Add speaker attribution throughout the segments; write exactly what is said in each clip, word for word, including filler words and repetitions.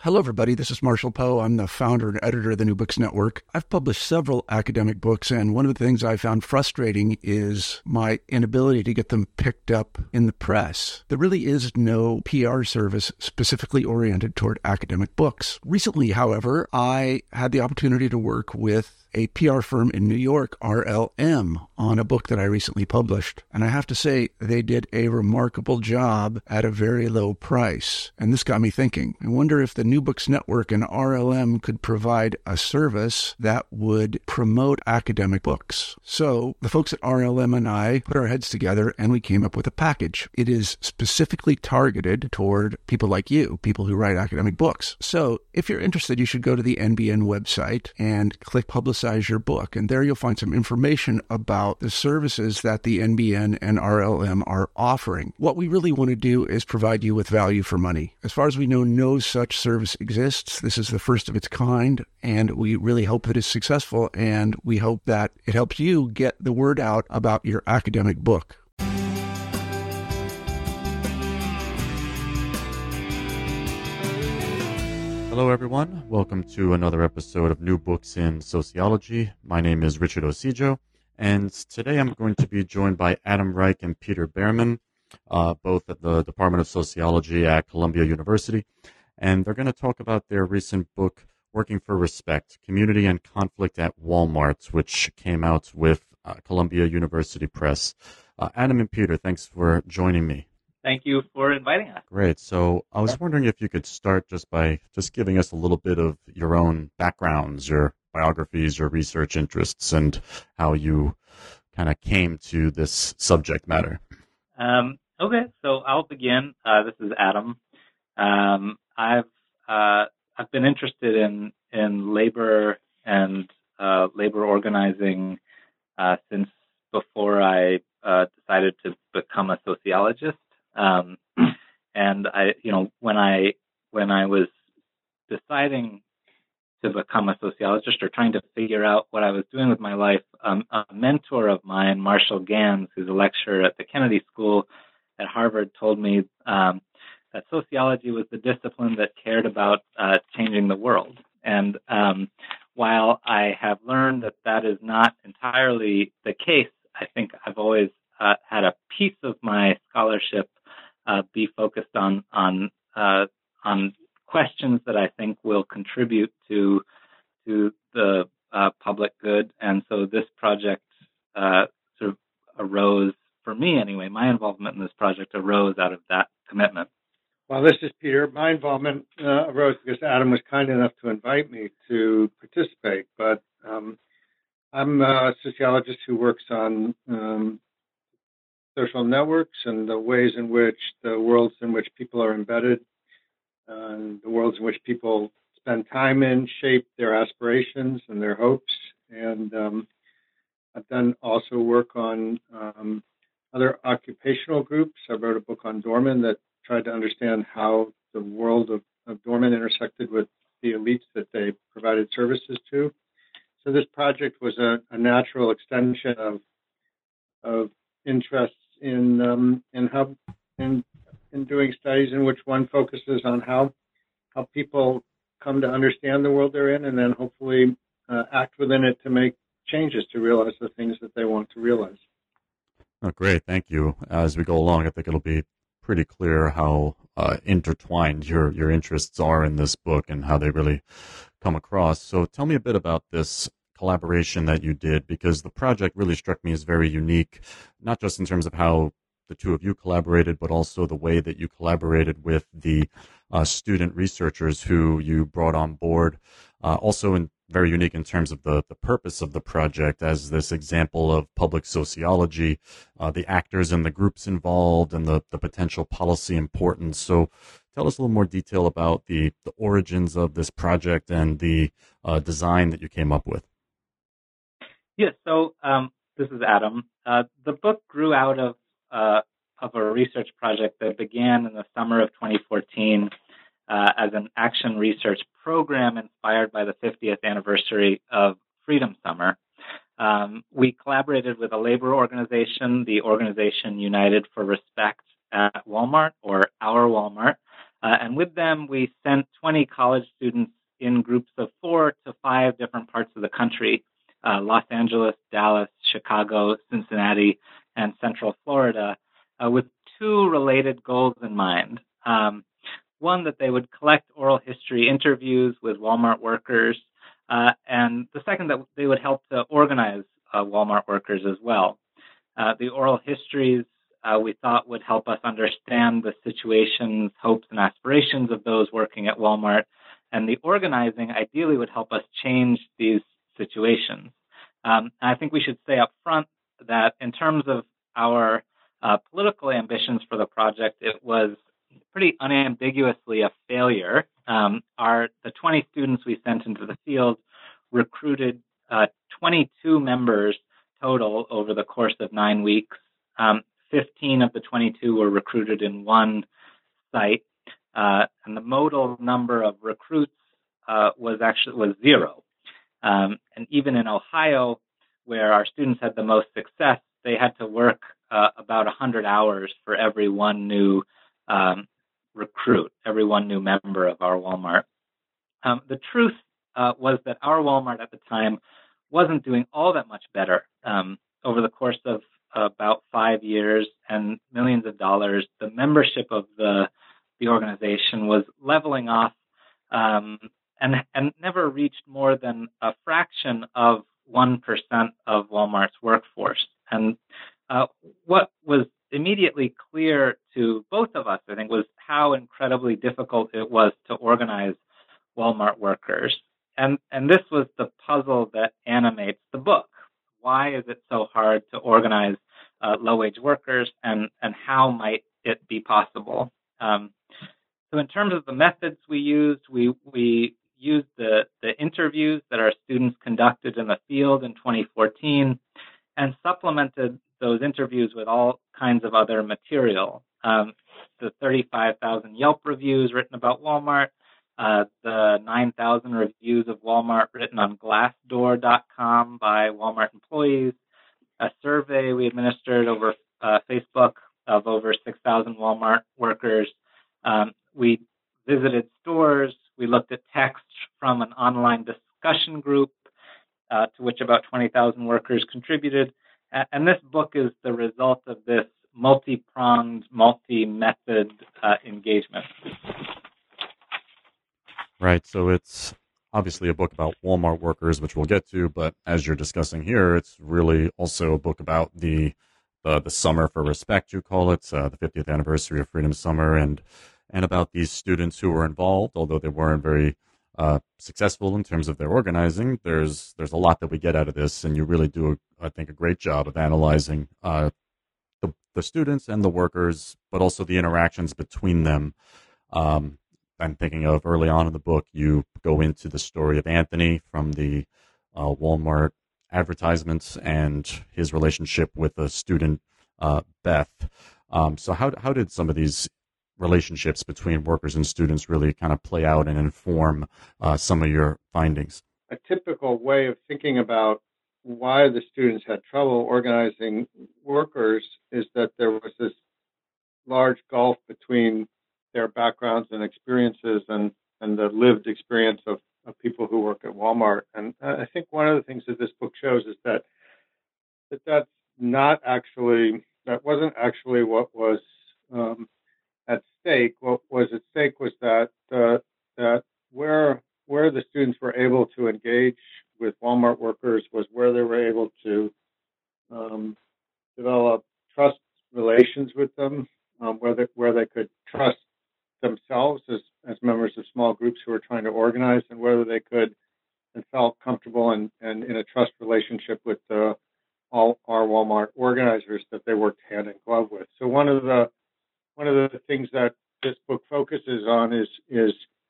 Speaker 1: Hello, everybody. This is Marshall Poe. I'm the founder and editor of the New Books Network. I've published several academic books, and one of the things I found frustrating is my inability to get them picked up in the press. There really is no P R service specifically oriented toward academic books. Recently, however, I had the opportunity to work with a P R firm in New York, R L M, on a book that I recently published. And I have to say, they did a remarkable job at a very low price. And this got me thinking. I wonder if the New Books Network and R L M could provide a service that would promote academic books. So the folks at R L M and I put our heads together and we came up with a package. It is specifically targeted toward people like you, people who write academic books. So if you're interested, you should go to the N B N website and click Publicize your book. And there you'll find some information about the services that the N B N and R L M are offering. What we really want to do is provide you with value for money. As far as we know, no such service exists. This is the first of its kind, and we really hope that it's successful, and we hope that it helps you get the word out about your academic book.
Speaker 2: Hello, everyone. Welcome to another episode of New Books in Sociology. My name is Richard Osijo, and today I'm going to be joined by Adam Reich and Peter Behrman, uh, both at the Department of Sociology at Columbia University, and they're going to talk about their recent book, Working for Respect, Community and Conflict at Walmart, which came out with uh, Columbia University Press. Uh, Adam and Peter, thanks for joining me.
Speaker 3: Thank you for inviting us.
Speaker 2: Great. So I was wondering if you could start just by just giving us a little bit of your own backgrounds, your biographies, your research interests, and how you kind of came to this subject matter.
Speaker 3: Um, okay, so I'll begin. Uh, this is Adam. Um, I've uh, I've been interested in in labor and uh, labor organizing uh, since before I uh, decided to become a sociologist. Um, and I, you know, when I, when I was deciding to become a sociologist or trying to figure out what I was doing with my life, um, a mentor of mine, Marshall Gans, who's a lecturer at the Kennedy School at Harvard, told me um, that sociology was the discipline that cared about uh, changing the world. And um, while I have learned that that is not entirely the case, I think I've always uh, had a piece of my scholarship Uh, be focused on on uh, on questions that I think will contribute to to the uh, public good, and so this project uh, sort of arose for me anyway. My involvement in this project arose out of that commitment.
Speaker 4: Well, this is Peter. My involvement uh, arose because Adam was kind enough to invite me to participate. But um, I'm a sociologist who works on um, social networks and the ways in which the worlds in which people are embedded, and the worlds in which people spend time in shape their aspirations and their hopes. And um, I've done also work on um, other occupational groups. I wrote a book on doormen that tried to understand how the world of, of doormen intersected with the elites that they provided services to. So this project was a, a natural extension of of interests in um, in how in in doing studies in which one focuses on how how people come to understand the world they're in, and then hopefully uh, act within it to make changes to realize the things that they want to realize.
Speaker 2: Oh, great, thank you. As we go along, I think it'll be pretty clear how uh, intertwined your your interests are in this book and how they really come across. So, tell me a bit about this collaboration that you did, because the project really struck me as very unique, not just in terms of how the two of you collaborated, but also the way that you collaborated with the uh, student researchers who you brought on board. Uh, also in, very unique in terms of the, the purpose of the project as this example of public sociology, uh, the actors and the groups involved, and the, the potential policy importance. So tell us a little more detail about the, the origins of this project and the uh, design that you came up with.
Speaker 3: Yes, so um, this is Adam. Uh, the book grew out of uh, of a research project that began in the summer of twenty fourteen uh, as an action research program inspired by the fiftieth anniversary of Freedom Summer. Um, we collaborated with a labor organization, the organization United for Respect at Walmart, or Our Walmart, Uh, and with them, we sent twenty college students in groups of four to five different parts of the country, uh, Los Angeles, Dallas, Chicago, Cincinnati, and Central Florida, uh, with two related goals in mind. Um, one, that they would collect oral history interviews with Walmart workers, uh, and the second, that they would help to organize uh, Walmart workers as well. Uh, the oral histories, uh, we thought, would help us understand the situations, hopes, and aspirations of those working at Walmart, and the organizing ideally would help us change these situations. Um, I think we should say up front that in terms of our uh, political ambitions for the project, it was pretty unambiguously a failure. Um, our the twenty students we sent into the field recruited uh, twenty-two members total over the course of nine weeks. Um, fifteen of the twenty-two were recruited in one site, uh, and the modal number of recruits uh, was actually was zero. Um, and even in Ohio, where our students had the most success, they had to work uh, about one hundred hours for every one new um, recruit, every one new member of our Walmart. Um, the truth uh, was that our Walmart at the time wasn't doing all that much better. Um, over the course of about five years and millions of dollars, the membership of the the organization was leveling off um, and and never reached more than a fraction of one percent of Walmart's workforce. And uh, what was immediately clear to both of us, I think, was how incredibly difficult it was to organize Walmart workers. And and this was the puzzle that animates the book. Why is it so hard to organize uh, low-wage workers, and, and how might it be possible? Um, so in terms of the methods we used, we we used the, the interviews that our students conducted in the field in twenty fourteen and supplemented those interviews with all kinds of other material. Um, the thirty-five thousand Yelp reviews written about Walmart, Uh, the nine thousand reviews of Walmart written on Glassdoor dot com by Walmart employees, a survey we administered over uh, Facebook of over six thousand Walmart workers. Um, we visited stores. We looked at text from an online discussion group uh, to which about twenty thousand workers contributed. And this book is the result of this multi-pronged, multi-method uh, engagement.
Speaker 2: Right. So it's obviously a book about Walmart workers, which we'll get to. But as you're discussing here, it's really also a book about the the, the Summer for Respect, you call it, uh, the fiftieth anniversary of Freedom Summer, and and about these students who were involved, although they weren't very uh, successful in terms of their organizing. There's there's a lot that we get out of this, and you really do, I think, a great job of analyzing uh, the the students and the workers, but also the interactions between them. Um, I'm thinking of early on in the book, you go into the story of Anthony from the uh, Walmart advertisements and his relationship with the student, uh, Beth. Um, so how how did some of these relationships between workers and students really kind of play out and inform uh, some of your findings?
Speaker 4: A typical way of thinking about why the students had trouble organizing workers is that there was this large gulf between their backgrounds and experiences and, and the lived experience of, of people who work at Walmart. And I think one of the things that this book shows is that, that that's not actually, that wasn't actually what was um, at stake. What was at stake was that, uh, that where, where the students were able to engage with Walmart workers was where they were able to um, develop trust relations with them, um, where, they, where they could trust themselves as, as members of small groups who were trying to organize, and whether they could and felt comfortable and, and in a trust relationship with uh, all our Walmart organizers that they worked hand in glove with. So one of the one of the things that this book focuses on is is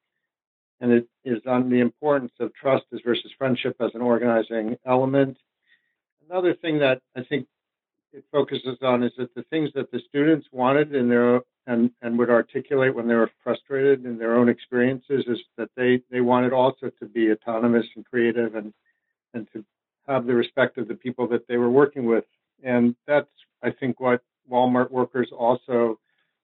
Speaker 4: and it is on the importance of trust as versus friendship as an organizing element. Another thing that I think it focuses on is that the things that the students wanted in their and, and would articulate when they were frustrated in their own experiences is that they, they wanted also to be autonomous and creative and, and to have the respect of the people that they were working with. And that's, I think, what Walmart workers also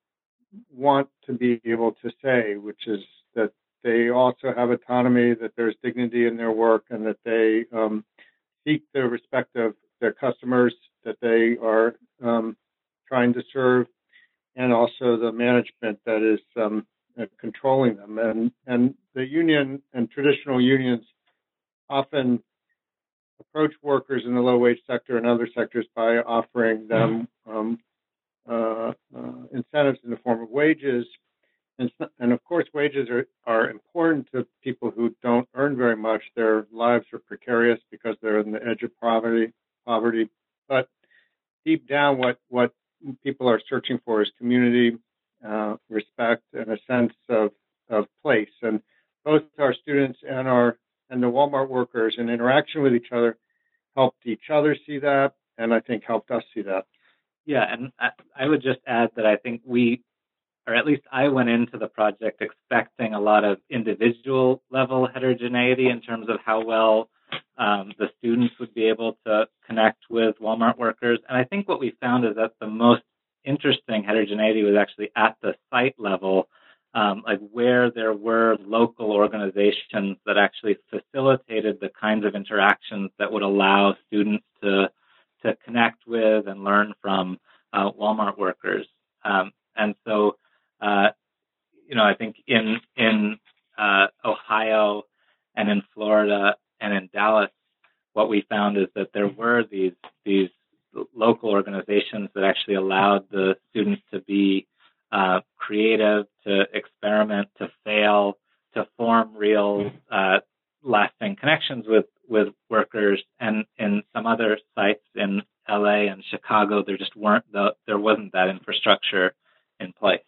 Speaker 4: want to be able to say, which is that they also have autonomy, that there's dignity in their work, and that they um, seek the respect of their customers that they are um, trying to serve, and also the management that is um, uh, controlling them. And, and the union and traditional unions often approach workers in the low-wage sector and other sectors by offering them um, uh, uh, incentives in the form of wages. And, and of course, wages are, are important to people who don't earn very much. Their lives are precarious because they're on the edge of poverty. Poverty, but deep down, what what people are searching for is community, uh, respect, and a sense of of place. And both our students and our and the Walmart workers in interaction with each other helped each other see that, and I think helped us see that.
Speaker 3: Yeah, and I, I would just add that I think we, or at least I went into the project expecting a lot of individual level heterogeneity in terms of how well um, the students would be able to connect with Walmart workers. And I think what we found is that the most interesting heterogeneity was actually at the site level, um, like where there were local organizations that actually facilitated the kinds of interactions that would allow students to to connect with and learn from uh, Walmart workers. Um, and so, uh, you know, I think in in uh, Ohio and in Florida and in Dallas, what we found is that there were these these local organizations that actually allowed the students to be uh, creative, to experiment, to fail, to form real uh, lasting connections with, with workers. And in some other sites in L A and Chicago, there just weren't the, there wasn't that infrastructure in place.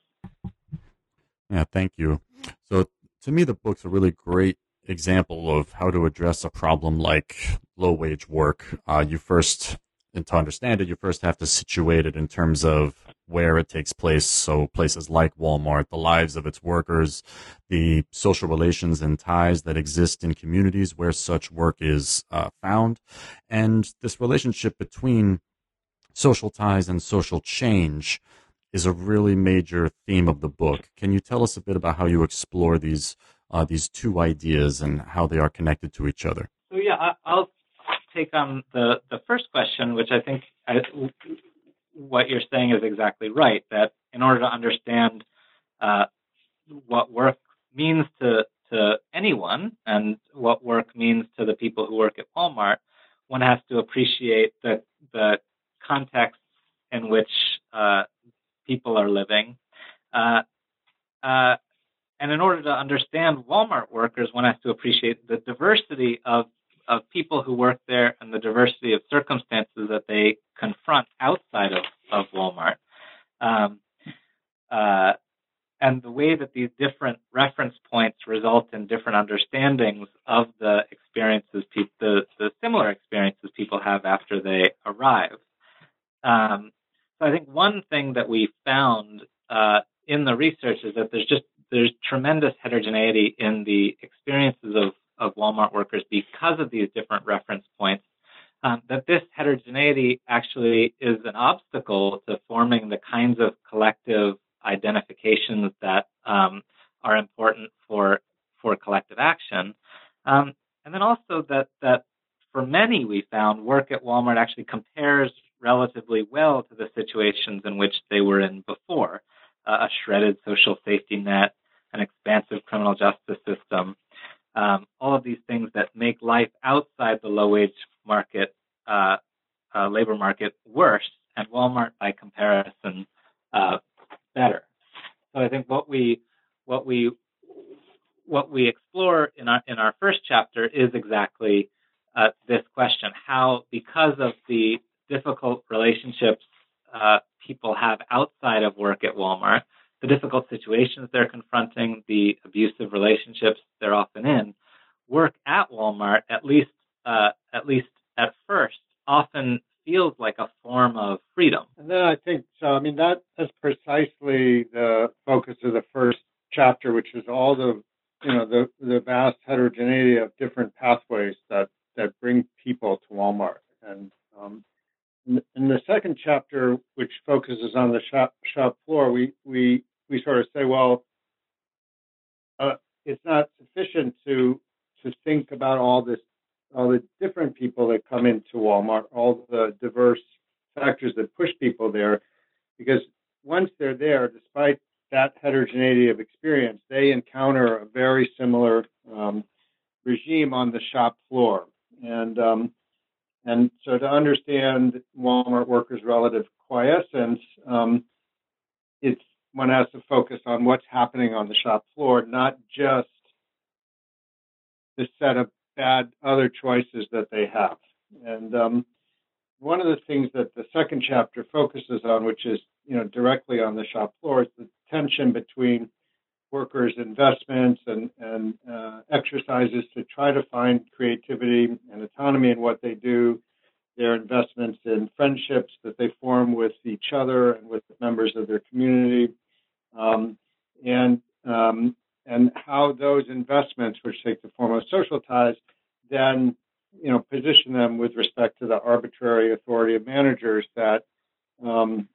Speaker 2: Yeah, thank you. So to me, the book's a really great example of how to address a problem like low wage work. Uh, you first, and to understand it, you first have to situate it in terms of where it takes place. So places like Walmart, the lives of its workers, the social relations and ties that exist in communities where such work is uh, found, and this relationship between social ties and social change is a really major theme of the book. Can you tell us a bit about how you explore these uh, these two ideas and how they are connected to each other?
Speaker 3: So yeah, I, I'll take on the, the first question, which I think I, what you're saying is exactly right, that in order to understand uh, what work means to, to anyone and what work means to the people who work at Walmart, one has to appreciate the, the context in which uh, people are living. Uh, uh, and in order to understand Walmart workers, one has to appreciate the diversity of, of people who work there and the diversity of circumstances that they confront outside of, of Walmart. Um, uh, and the way that these different reference points result in different understandings of the experiences, pe- the, the similar experiences people have after they arrive. Um, so I think one thing that we found uh, in the research is that there's just there's tremendous heterogeneity in the experiences of, of Walmart workers because of these different reference points. Um, that this heterogeneity actually is an obstacle to forming the kinds of collective identifications that um, are important for for collective action, um, and then also that that for many we found work at Walmart actually compares relatively well to the situations in which they were in before, uh, a shredded social safety net, an expansive criminal justice system, um, all of these things that make life outside the low-wage market, uh, uh, labor market worse, and Walmart, by comparison, uh, better. So I think what we what we what we explore in our in our first chapter is exactly uh, this question: how, because of the difficult relationships uh, people have outside of work at Walmart, the difficult situations they're confronting, the abusive relationships they're often in, work at Walmart, at least uh, at least at first, often feels like a form of freedom.
Speaker 4: And then I think so. I mean, that is precisely the focus of the first chapter, which is all the you know the the vast heterogeneity of different pathways that that bring people to Walmart. And um, in, in the second chapter, which focuses on the shop shop floor, we we we sort of say, well, uh, it's not sufficient to to think about all this, all the different people that come into Walmart, all the diverse factors that push people there, because once they're there, despite that heterogeneity of experience, they encounter a very similar um, regime on the shop floor. And um, and so to understand Walmart workers' relative quiescence, um, it's one has to focus on what's happening on the shop floor, not just the set of bad other choices that they have. And um, one of the things that the second chapter focuses on, which is, you know, directly on the shop floor, is the tension between workers' investments and, and uh, exercises to try to find creativity and autonomy in what they do, their investments in friendships that they form with each other and with members of their community, um, and um, and how those investments, which take the form of social ties, then, you know, position them with respect to the arbitrary authority of managers that um,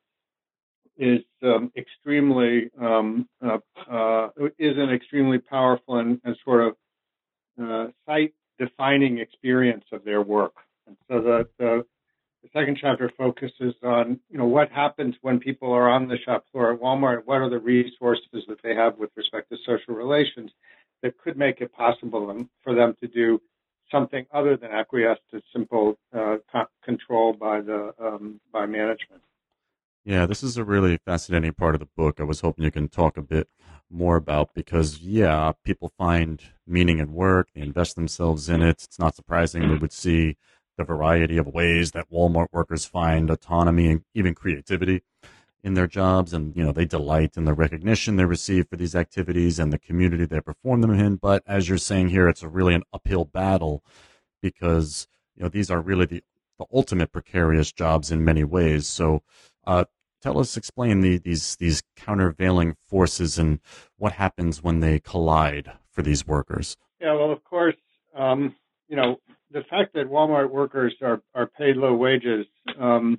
Speaker 4: is um, extremely um, uh, uh, is an extremely powerful and, and sort of uh, site-defining experience of their work. And so the, the the second chapter focuses on, you know, what happens when people are on the shop floor at Walmart. What are the resources that they have with respect to social relations that could make it possible for them to do something other than acquiesce to simple uh, control by the um, by management.
Speaker 2: Yeah, this is a really fascinating part of the book. I was hoping you can talk a bit more about because, yeah, people find meaning in work, they invest themselves in it. It's not surprising we would see the variety of ways that Walmart workers find autonomy and even creativity in their jobs. And, you know, they delight in the recognition they receive for these activities and the community they perform them in. But as you're saying here, it's a really an uphill battle because, you know, these are really the, the ultimate precarious jobs in many ways. So, uh, tell us, explain the, these these countervailing forces and what happens when they collide for these workers.
Speaker 4: Yeah, well, of course, um, you know, the fact that Walmart workers are, are paid low wages um,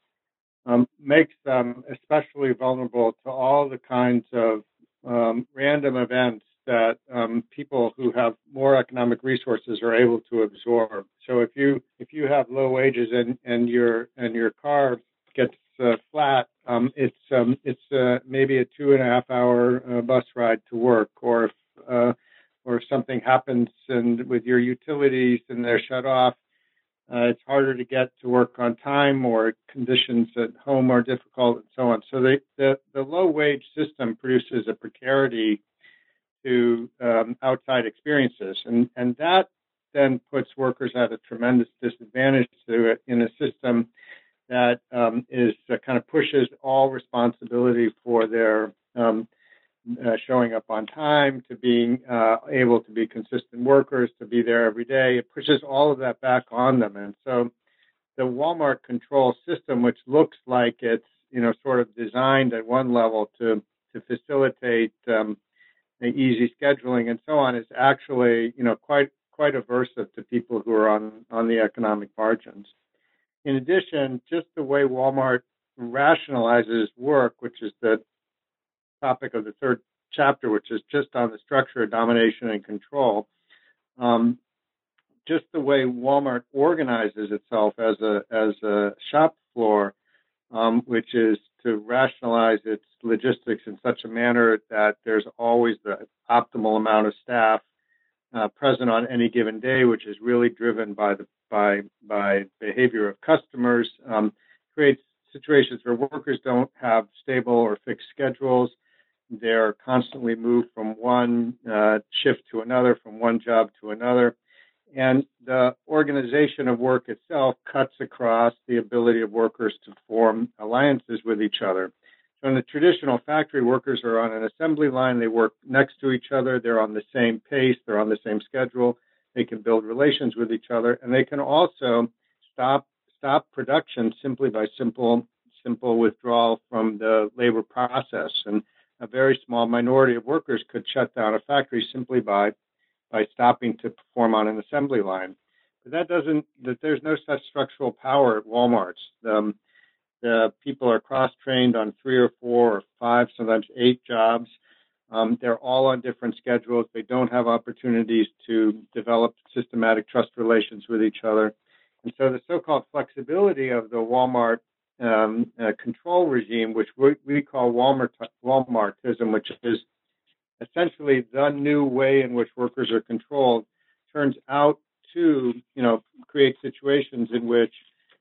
Speaker 4: um, makes them especially vulnerable to all the kinds of um, random events that um, people who have more economic resources are able to absorb. So if you if you have low wages and, and your and your car gets uh, flat, um, it's um, it's uh, maybe a two and a half hour uh, bus ride to work, or if uh, or if something happens and with your utilities and they're shut off, uh, it's harder to get to work on time, or conditions at home are difficult, and so on. So they, the the low wage system produces a precarity to um, outside experiences, and and that then puts workers at a tremendous disadvantage to it in a system that um, is uh, kind of pushes all responsibility for their um, uh, showing up on time, to being uh, able to be consistent workers, to be there every day. It pushes all of that back on them. And so the Walmart control system, which looks like it's, you know, sort of designed at one level to, to facilitate um, the easy scheduling and so on, is actually, you know, quite quite aversive to people who are on, on the economic margins. In addition, just the way Walmart rationalizes work, which is the topic of the third chapter, which is just on the structure of domination and control, um, just the way Walmart organizes itself as a as a shop floor, um, which is to rationalize its logistics in such a manner that there's always the optimal amount of staff uh, present on any given day, which is really driven by the by by behavior of customers, um, creates situations where workers don't have stable or fixed schedules. They're constantly moved from one uh, shift to another, from one job to another. And the organization of work itself cuts across the ability of workers to form alliances with each other. So in the traditional factory, workers are on an assembly line. They work next to each other. They're on the same pace. They're on the same schedule. They can build relations with each other. And they can also stop stop production simply by simple simple withdrawal from the labor process. And a very small minority of workers could shut down a factory simply by by stopping to perform on an assembly line. But that doesn't, that there's no such structural power at Walmart's. Um, The people are cross-trained on three or four or five, sometimes eight jobs. Um, they're all on different schedules. They don't have opportunities to develop systematic trust relations with each other. And so the so-called flexibility of the Walmart um, uh, control regime, which we, we call Walmart, Walmartism, which is essentially the new way in which workers are controlled, turns out to, you know, create situations in which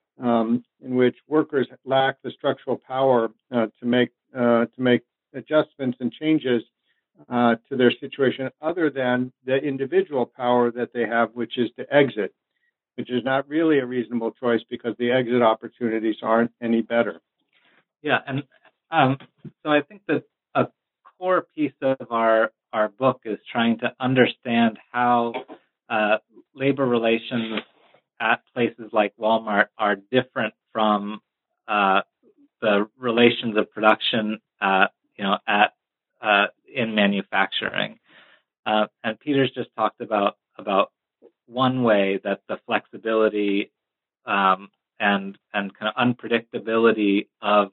Speaker 4: um, in which workers lack the structural power uh, to make uh, to make adjustments and changes uh, to their situation, other than the individual power that they have, which is to exit, which is not really a reasonable choice because the exit opportunities aren't any better.
Speaker 3: Yeah, and um, so I think that a core piece of our our book is trying to understand how uh, labor relations at places like Walmart are different from uh, the relations of production, uh, you know, at uh, in manufacturing. Uh, and Peter's just talked about about one way that the flexibility um, and and kind of unpredictability of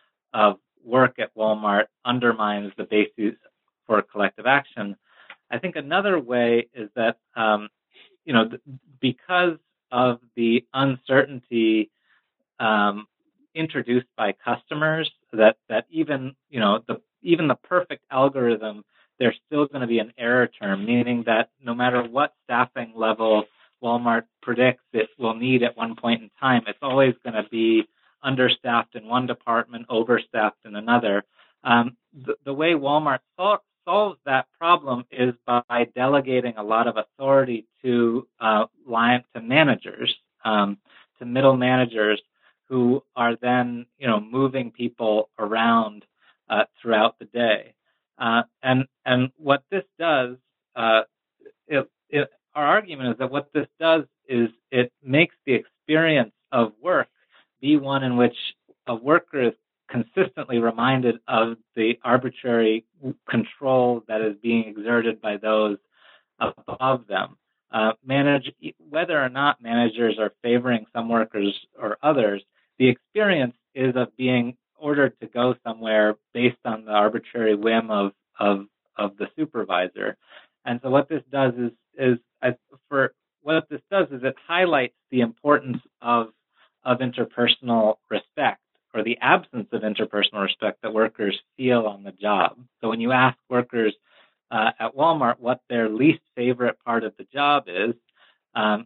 Speaker 3: of work at Walmart undermines the basis for collective action. I think another way is that um, you know th- because of the uncertainty um, introduced by customers, that that even you know the even the perfect algorithm, there's still going to be an error term, meaning that no matter what staffing level Walmart predicts it will need at one point in time, it's always going to be understaffed in one department, overstaffed in another. Um, the, the way Walmart sol- solves that problem is by delegating a lot of authority to uh, line to managers, um, to middle managers, who are then, you know, moving people around uh, throughout the day. Uh, and and what this does, uh, it, it, our argument is that what this does is it makes the experience of work be one in which a worker is consistently reminded of the arbitrary control that is being exerted by those above them. Uh, manage whether or not managers are favoring some workers or others, the experience is of being ordered to go somewhere based on the arbitrary whim of of of the supervisor. And so what this does is is uh, for what this does is it highlights the importance of of interpersonal respect, or the absence of interpersonal respect that workers feel on the job. So when you ask workers uh, at Walmart what their least favorite part of the job is, um,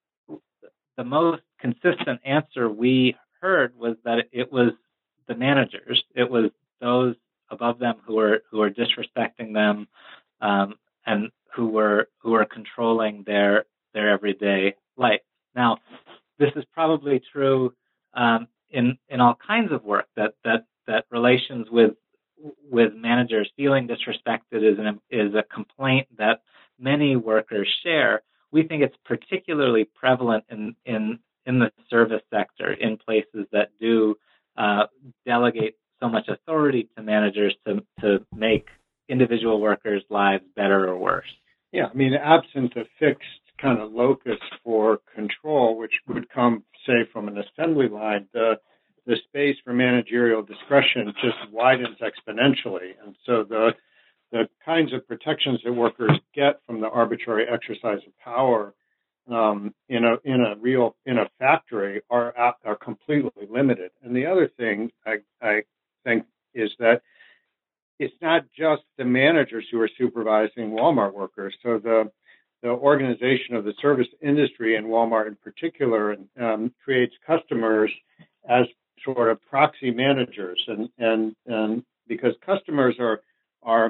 Speaker 3: the most consistent answer we heard was that it was the managers. It was those above them who were who were disrespecting them, um, and who were who were controlling their their everyday life. Now, this is probably true um, in in all kinds of work. That that that relations with with managers feeling disrespected is an is a complaint that many workers share. We think it's particularly prevalent in in in the service sector, in places that do uh, delegate so much authority to managers to to make individual workers' lives better or worse.
Speaker 4: Yeah, I mean, absent a fixed kind of locus for control, which would come, say, from an assembly line, the the space for managerial discretion just widens exponentially, and so the the kinds of protections that workers get from the arbitrary exercise of power um, in a in a real in a factory are are completely limited. And the other thing I, I think is that it's not just the managers who are supervising Walmart workers. So the the organization of the service industry, and Walmart in particular, um, creates customers as sort of proxy managers, and and and because customers are are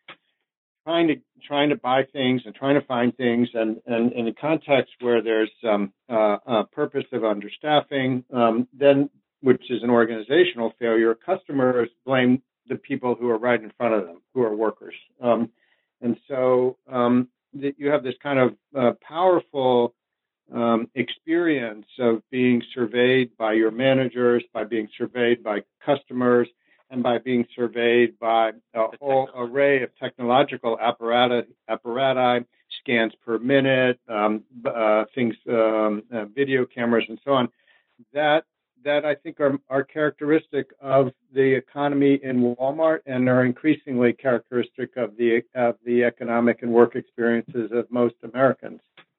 Speaker 4: trying to trying to buy things and trying to find things, and, and in a context where there's um, uh, a purpose of understaffing, um, then which is an organizational failure, customers blame the people who are right in front of them, who are workers, um, and so um, that you have this kind of uh, powerful um, experience of being surveyed by your managers, by being surveyed by customers, and by being surveyed by a whole array of technological apparatus, apparati, scans per minute, um, uh, things, um, uh, video cameras, and so on. That that I think are, are characteristic of the economy in Walmart and are increasingly characteristic of the of the economic and work experiences of most Americans.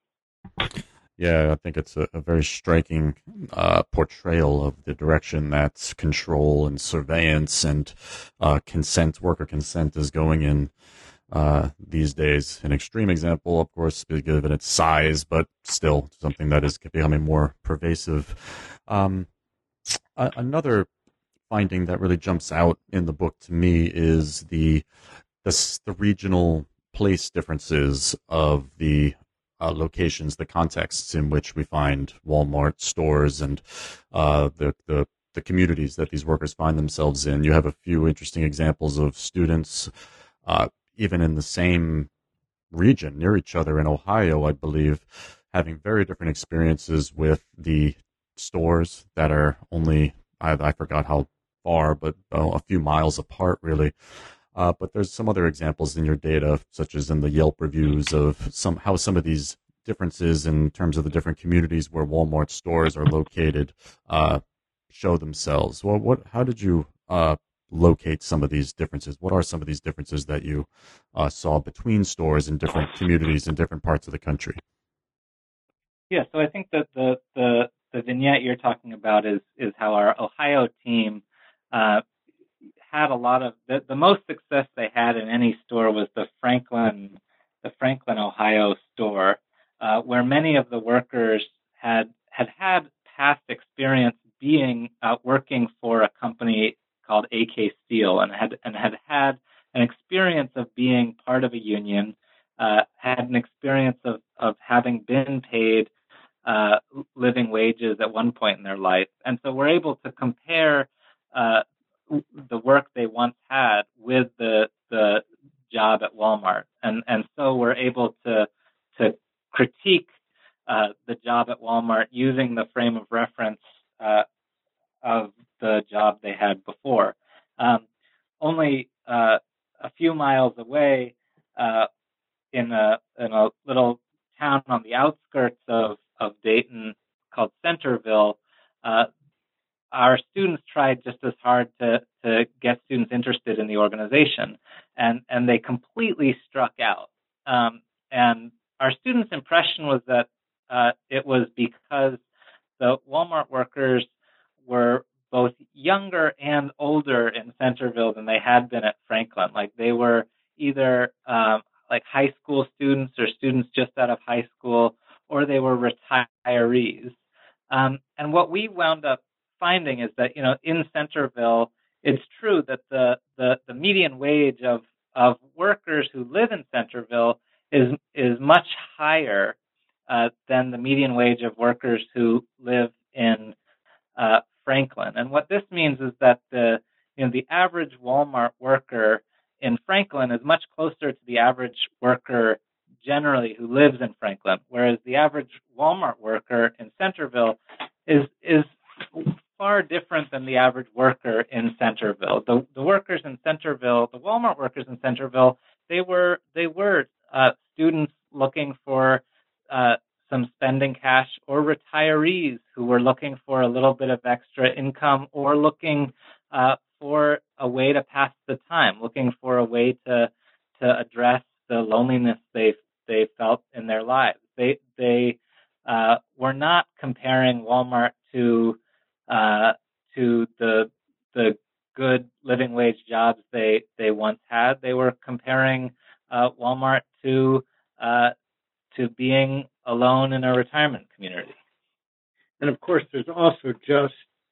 Speaker 2: Yeah, I think it's a, a very striking uh, portrayal of the direction that control and surveillance and uh, consent, worker consent, is going in uh, these days. An extreme example, of course, given its size, but still something that is becoming more pervasive. Um, a- another finding that really jumps out in the book to me is the the, the regional place differences of the uh, locations, the contexts in which we find Walmart stores and uh, the, the the communities that these workers find themselves in. You have a few interesting examples of students, uh, even in the same region near each other in Ohio, I believe, having very different experiences with the stores that are only, I, I forgot how far, but uh, a few miles apart, really. Uh, but there's some other examples in your data, such as in the Yelp reviews of some how some of these differences in terms of the different communities where Walmart stores are located uh, show themselves. Well, what? How did you uh, locate some of these differences? What are some of these differences that you uh, saw between stores in different communities in different parts of the country?
Speaker 3: Yeah, so I think that the the, the vignette you're talking about is is how our Ohio team uh, had a lot of the, the most success they had in any store was the Franklin, the Franklin, Ohio store, uh, where many of the workers had had had past experience being uh, working for a company called A K Steel and had and had had an experience of being part of a union, uh, had an experience of of having been paid uh, living wages at one point in their life, and so we're able to compare uh, the work they once had with the the job at Walmart, and and so we're able to to critique uh, the job at Walmart using the frame of reference uh, of the job they had before. Um, only uh, a few miles away, uh, in a in a little town on the outskirts of of Dayton called Centerville, uh, our students tried just as hard to, to get students interested in the organization, and, and they completely struck out. Um, and our students' impression was that uh, it was because the Walmart workers were both younger and older in Centerville than they had been at Franklin. Like they were either um, like high school students or students just out of high school, or they were retirees. Um, and what we wound up finding is that, you know, in Centerville, it's true that the, the, the median wage of, of workers who live in Centerville is is much higher uh, than the median wage of workers who live in uh, Franklin. And what this means is that the you know the average Walmart worker in Franklin is much closer to the average worker generally who lives in Franklin, whereas the average Walmart worker in Centerville is is far different than the average worker in Centerville. The the workers in Centerville, the Walmart workers in Centerville, they were they were uh, students looking for uh, some spending cash, or retirees who were looking for a little bit of extra income, or looking uh, for a way to pass the time, looking for a way to to address the loneliness they they felt in their lives. They they uh, were not comparing Walmart to uh, to the the good living wage jobs they they once had. They were comparing uh, Walmart to uh, to being alone in a retirement community.
Speaker 4: And of course, there's also just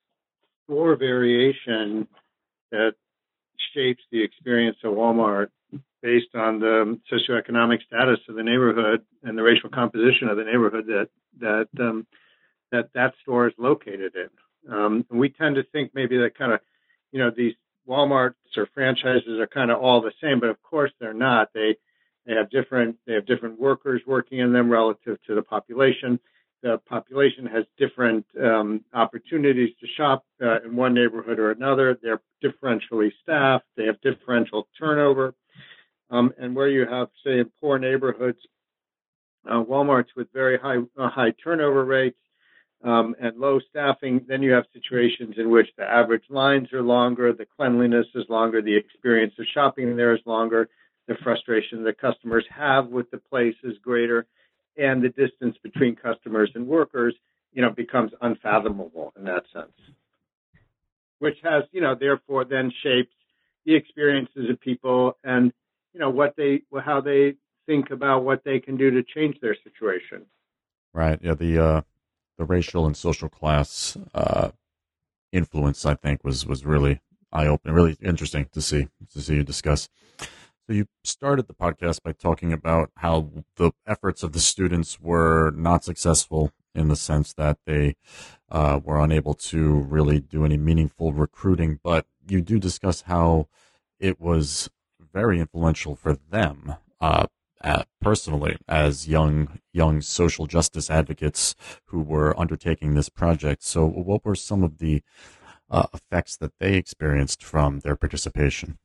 Speaker 4: store variation that shapes the experience of Walmart based on the socioeconomic status of the neighborhood and the racial composition of the neighborhood that that um, that that store is located in. Um, and we tend to think maybe that kind of, you know, these Walmarts or franchises are kind of all the same, but of course they're not. They they have different they have different workers working in them relative to the population. The population has different um, opportunities to shop uh, in one neighborhood or another. They're differentially staffed. They have differential turnover. Um, and where you have, say, in poor neighborhoods, uh, Walmarts with very high uh, high turnover rates, um, and low staffing, then you have situations in which the average lines are longer, the cleanliness is longer, the experience of shopping there is longer, the frustration that customers have with the place is greater, and the distance between customers and workers, you know, becomes unfathomable in that sense, which has, you know, therefore then shapes the experiences of people and, you know, what they, how they think about what they can do to change their situation.
Speaker 2: Right. Yeah. The uh, the racial and social class uh, influence, I think, was was really eye opening, really interesting to see to see you discuss. So you started the podcast by talking about how the efforts of the students were not successful in the sense that they uh, were unable to really do any meaningful recruiting, but you do discuss how it was very influential for them uh, at, personally as young young social justice advocates who were undertaking this project. So what were some of the uh, effects that they experienced from their participation?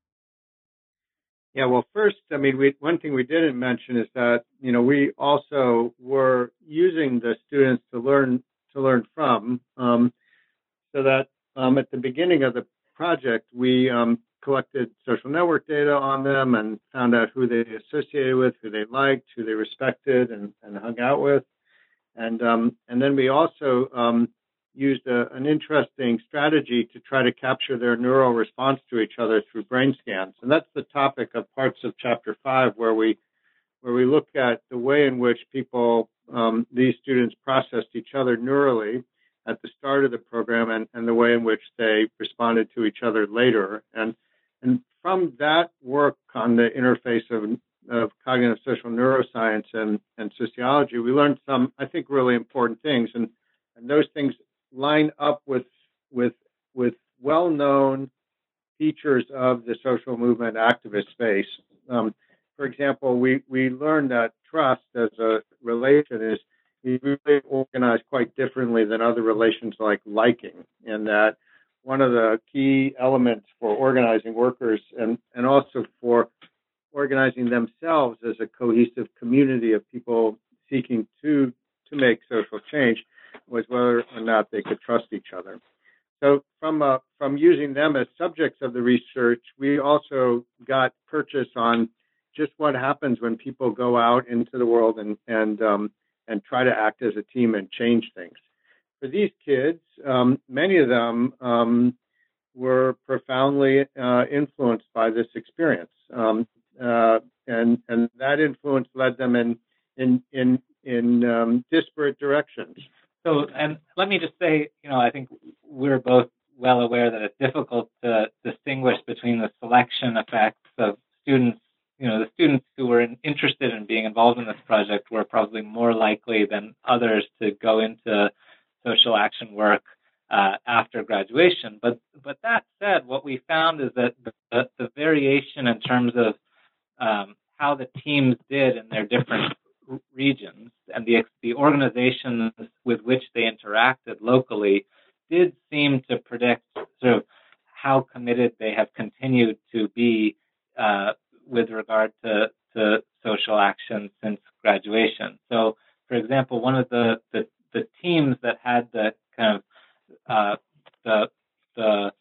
Speaker 4: Yeah, well, first, I mean, we, one thing we didn't mention is that, you know, we also were using the students to learn to learn from, um, so that um, at the beginning of the project, we um, collected social network data on them and found out who they associated with, who they liked, who they respected, and, and hung out with, and um, and then we also um, used a, an interesting strategy to try to capture their neural response to each other through brain scans. And that's the topic of parts of chapter five, where we where we look at the way in which people, um, these students processed each other neurally at the start of the program and, and the way in which they responded to each other later. And and from that work on the interface of, of cognitive social neuroscience and, and sociology, we learned some, I think, really important things. And, and those things line up with with with well-known features of the social movement activist space. Um, for example, we, we learned that trust as a relation is, is really organized quite differently than other relations like liking, and that one of the key elements for organizing workers and, and also for organizing themselves as a cohesive community of people seeking to to make social change was whether or not they could trust each other. So from uh, from using them as subjects of the research, we also got purchase on just what happens when people go out into the world and and um, and try to act as a team and change things. For these kids, um, many of them um, were profoundly uh, influenced by this experience, um, uh, and and that influence led them in in in in um, disparate directions.
Speaker 3: So, and let me just say, you know, I think we're both well aware that it's difficult to distinguish between the selection effects of students. You know, the students who were in, interested in being involved in this project were probably more likely than others to go into social action work uh, after graduation. But but that said, what we found is that the, the variation in terms of um, how the teams did in their different regions and the the organizations with which they interacted locally did seem to predict sort of how committed they have continued to be uh, with regard to, to social action since graduation. So, for example, one of the, the, the teams that had the kind of uh, the the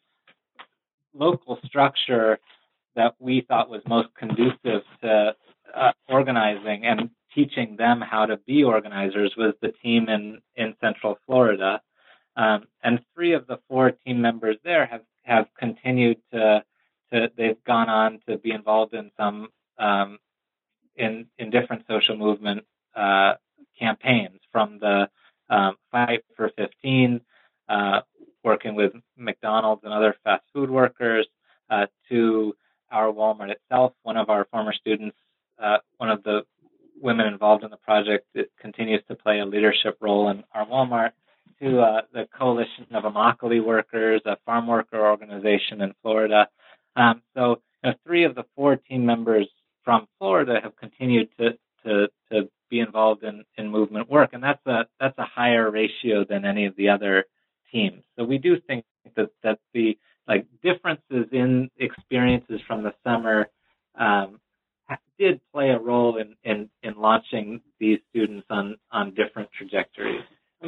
Speaker 3: local structure that we thought was most conducive to uh, organizing and teaching them how to be organizers was the team in, in Central Florida. Um, and three of the four team members there have, have continued to, to, they've gone on to be involved in some, um, in, in different social movement uh, campaigns, from the um, Fight for fifteen, uh, working with McDonald's and other fast food workers, uh, to our Walmart itself. One of our former students, uh, one of the women involved in the project, it continues to play a leadership role in our Walmart, to uh, the Coalition of Immokalee Workers, a farm worker organization in Florida. Um, so you know, three of the four team members from Florida have continued to to, to be involved in, in movement work, and that's a that's a higher ratio than any of the other teams. So we do think that that the like differences in experiences from the summer um, did play a role in, in, in launching these students on, on different trajectories.
Speaker 4: I mean, and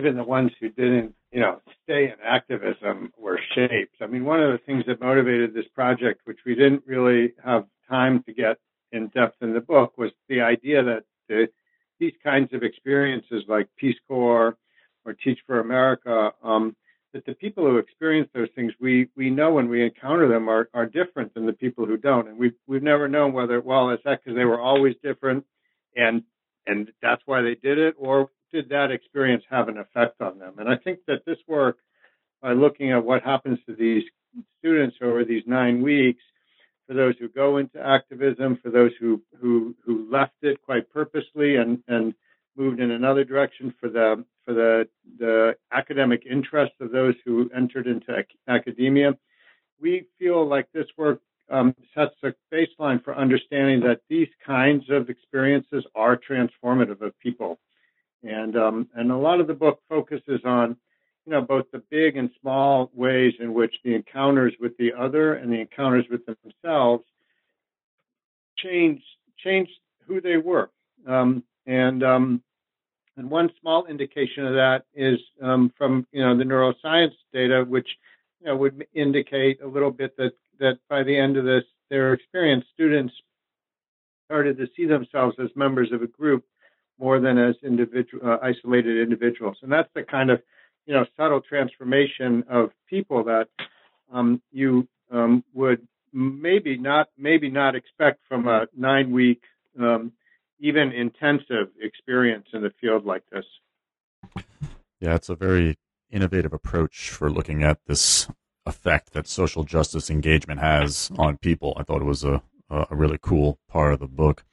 Speaker 4: even the ones who didn't, you know, stay in activism were shaped. I mean, one of the things that motivated this project, which we didn't really have time to get in depth in the book, was the idea that the, these kinds of experiences like Peace Corps or Teach for America, um, that the people who experience those things, we we know when we encounter them are, are different than the people who don't. And we've, we've never known whether, well, is that because they were always different and and that's why they did it, or did that experience have an effect on them? And I think that this work, by looking at what happens to these students over these nine weeks, for those who go into activism, for those who, who, who left it quite purposely and, and moved in another direction, for the for the the academic interest of those who entered into ac- academia, we feel like this work um, sets a baseline for understanding that these kinds of experiences are transformative of people, and um, and a lot of the book focuses on, you know, both the big and small ways in which the encounters with the other and the encounters with themselves changed changed who they were, um, and um, And one small indication of that is um, from, you know, the neuroscience data, which, you know, would indicate a little bit that, that by the end of this, their experience, students started to see themselves as members of a group more than as individual, uh, isolated individuals. And that's the kind of, you know, subtle transformation of people that um, you um, would maybe not maybe not expect from a nine-week um even intensive experience in a field like this.
Speaker 2: Yeah, it's a very innovative approach for looking at this effect that social justice engagement has on people. I thought it was a, a really cool part of the book.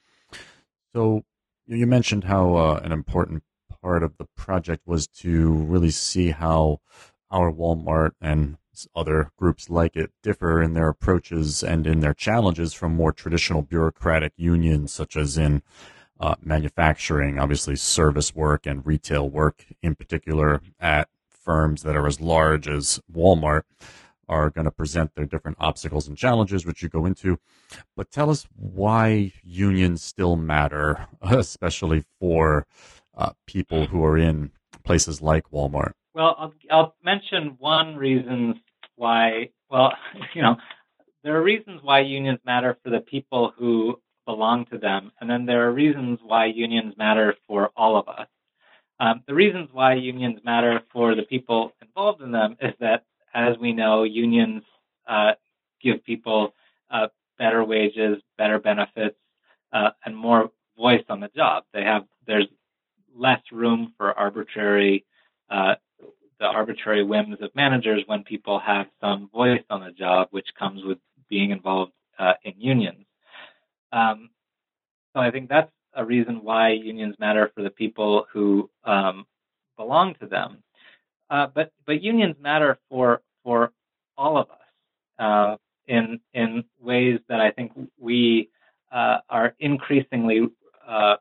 Speaker 2: So you mentioned how uh, an important part of the project was to really see how our Walmart and other groups like it differ in their approaches and in their challenges from more traditional bureaucratic unions, such as in Uh, manufacturing, obviously service work and retail work in particular at firms that are as large as Walmart are going to present their different obstacles and challenges, which you go into. But tell us why unions still matter, especially for uh, people who are in places like Walmart.
Speaker 3: Well, I'll, I'll mention one reason why, well, you know, there are reasons why unions matter for the people who belong to them, and then there are reasons why unions matter for all of us. Um, the reasons why unions matter for the people involved in them is that, as we know, unions uh, give people uh, better wages, better benefits, uh, and more voice on the job. They have there's less room for arbitrary uh, the arbitrary whims of managers when people have some voice on the job, which comes with being involved uh, in unions. Um, so I think that's a reason why unions matter for the people who um, belong to them. Uh, but but unions matter for for all of us uh, in in ways that I think we uh, are increasingly uh,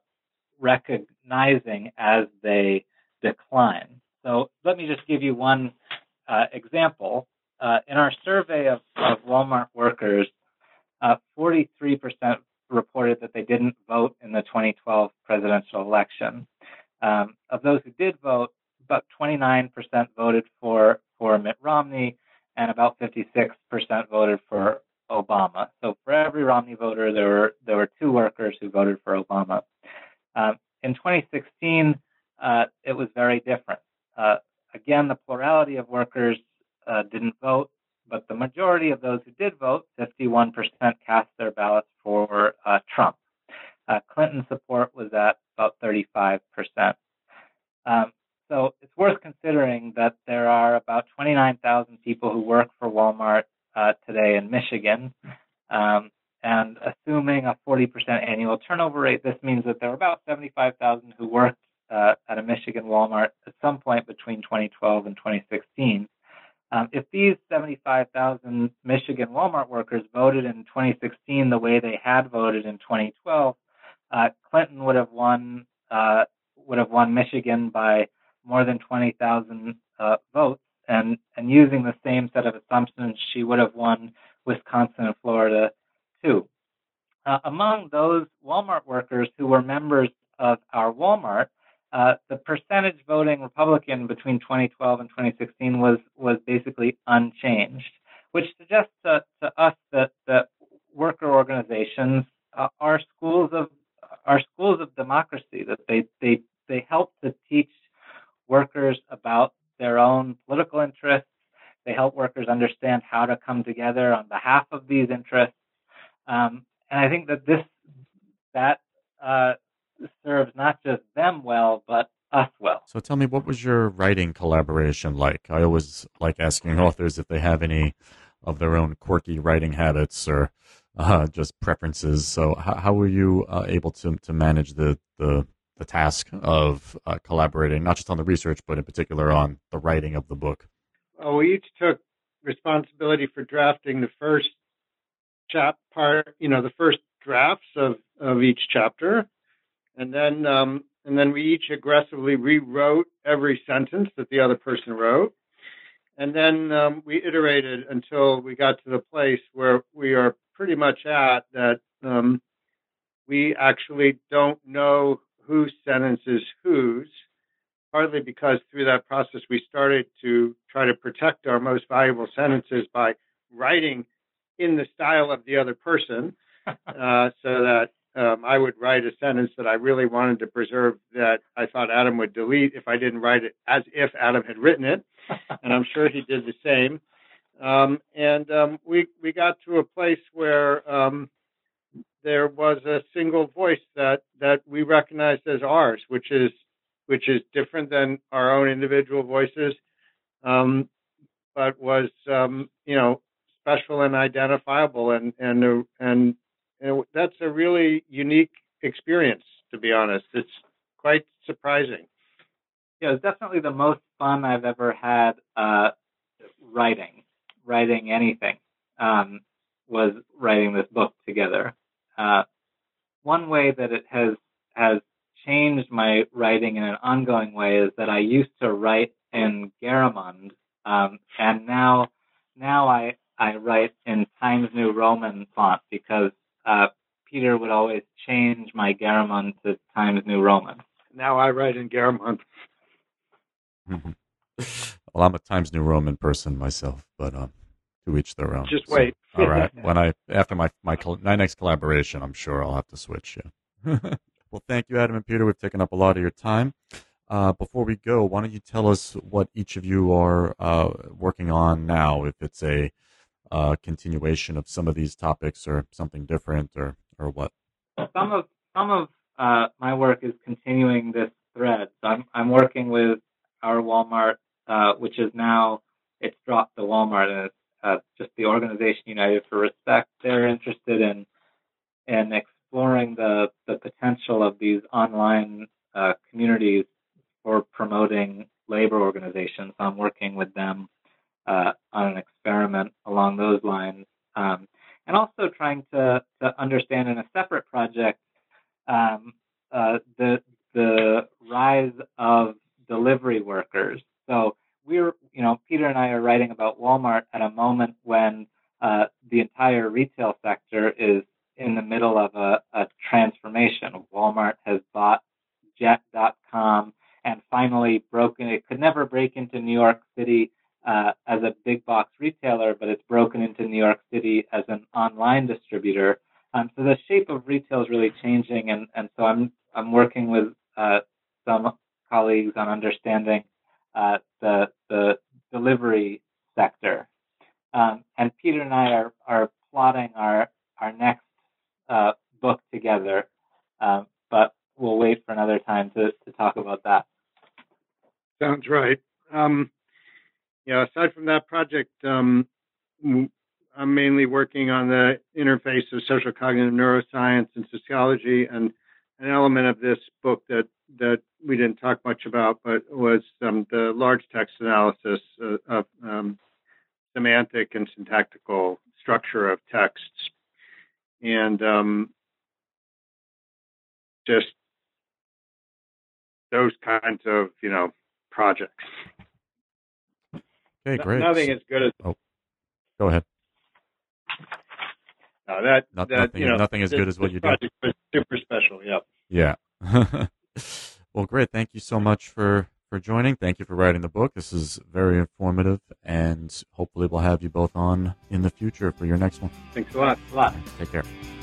Speaker 3: recognizing as they decline. So let me just give you one uh, example. Uh, in our survey of, of Walmart workers, uh, forty-three percent reported that they didn't vote in the twenty twelve presidential election. Um, of those who did vote, about twenty-nine percent voted for, for Mitt Romney, and about fifty-six percent voted for Obama. So for every Romney voter, there were there were two workers who voted for Obama. Um, in twenty sixteen, uh, it was very different. Uh, again, the plurality of workers uh, didn't vote, but the majority of those who did vote, fifty-one percent, cast their ballots for uh, Trump. Uh, Clinton support was at about thirty-five percent. Um, so it's worth considering that there are about twenty-nine thousand people who work for Walmart uh, today in Michigan. Um, and assuming a forty percent annual turnover rate, this means that there are about seventy-five thousand who worked uh, at a Michigan Walmart at some point between twenty twelve and twenty sixteen. Um, if these seventy-five thousand Michigan Walmart workers voted in twenty sixteen the way they had voted in twenty twelve, uh, Clinton would have won uh, would have won Michigan by more than twenty thousand uh, votes, and and using the same set of assumptions, she would have won Wisconsin and Florida too. Uh, among those Walmart workers who were members of our Walmart, uh, the percentage voting Republican between twenty twelve and twenty sixteen was was basically unchanged, which suggests to, to us that that worker organizations uh, are schools of are schools of democracy. That they they they help to teach workers about their own political interests. They help workers understand how to come together on behalf of these interests. Um, and I think that this that uh, serves not just them well, but us well.
Speaker 2: So tell me, what was your writing collaboration like? I always like asking authors if they have any of their own quirky writing habits or uh, just preferences. So how, how were you uh, able to to manage the the, the task of uh, collaborating, not just on the research, but in particular on the writing of the book?
Speaker 4: Well, we each took responsibility for drafting the first chap part, you know, the first drafts of, of each chapter, and then um, and then we each aggressively rewrote every sentence that the other person wrote, and then um, we iterated until we got to the place where we are pretty much at that um, we actually don't know whose sentence is whose. Partly because through that process, we started to try to protect our most valuable sentences by writing in the style of the other person, uh, so that um, I would write a sentence that I really wanted to preserve that I thought Adam would delete if I didn't write it as if Adam had written it. And I'm sure he did the same. Um, and um, we, we got to a place where um, there was a single voice that, that we recognized as ours, which is which is different than our own individual voices, um, but was, um, you know, special and identifiable. And, and, uh, and, and that's a really unique experience, to be honest. It's quite surprising.
Speaker 3: Yeah, it's definitely the most fun I've ever had uh, writing, writing anything, um, was writing this book together. Uh, one way that it has has changed my writing in an ongoing way is that I used to write in Garamond, um, and now now I I write in Times New Roman font because uh, Peter would always change my Garamond to Times New Roman.
Speaker 4: Now I write in Garamond.
Speaker 2: Mm-hmm. Well, I'm a Times New Roman person myself, but um, to each their own.
Speaker 4: Just wait.
Speaker 2: So, all right. When I after my my, my next collaboration, I'm sure I'll have to switch. Yeah. Well, thank you, Adam and Peter. We've taken up a lot of your time. Uh, before we go, why don't you tell us what each of you are uh, working on now, if it's a uh, continuation of some of these topics or something different or, or what?
Speaker 3: Some of some of uh, my work is continuing this thread. So I'm, I'm working with our Walmart, uh, which is now, it's dropped to Walmart, and it's uh, just the organization United for Respect. They're interested in in exploring the, the potential of these online uh, communities for promoting labor organizations. I'm working with them uh, on an experiment along those lines, um, and also trying to, to understand in a separate project um, uh, the the rise of delivery workers. So we're, you know, Peter and I are writing about Walmart at a moment when uh, the entire retail sector is in the middle of a, a transformation. Walmart has bought Jet dot com and finally broken. It could never break into New York City uh, as a big box retailer, but it's broken into New York City as an online distributor. Um, so the shape of retail is really changing, and, and so I'm I'm working with uh, some colleagues on understanding uh, the the delivery sector. Um, and Peter and I are, are plotting our our next uh, book together, um, but we'll wait for another time to, to talk about that.
Speaker 4: Sounds right. Um, yeah, aside from that project, um, I'm mainly working on the interface of social cognitive neuroscience and sociology, and an element of this book that, that we didn't talk much about, but was um, the large text analysis of, of um, semantic and syntactical structure of texts. And um, just those kinds of, you know, projects.
Speaker 2: Okay, great.
Speaker 4: Nothing as good as.
Speaker 2: Oh, go ahead.
Speaker 4: No, that,
Speaker 2: Not,
Speaker 4: that
Speaker 2: nothing,
Speaker 4: you know,
Speaker 2: nothing as
Speaker 4: this,
Speaker 2: good as what you do.
Speaker 4: Project was super special. Yeah.
Speaker 2: Yeah. Well, great. Thank you so much for, for joining. Thank you for writing the book. This is very informative, and hopefully we'll have you both on in the future for your next one.
Speaker 4: Thanks a lot.
Speaker 3: A lot.
Speaker 2: Take care.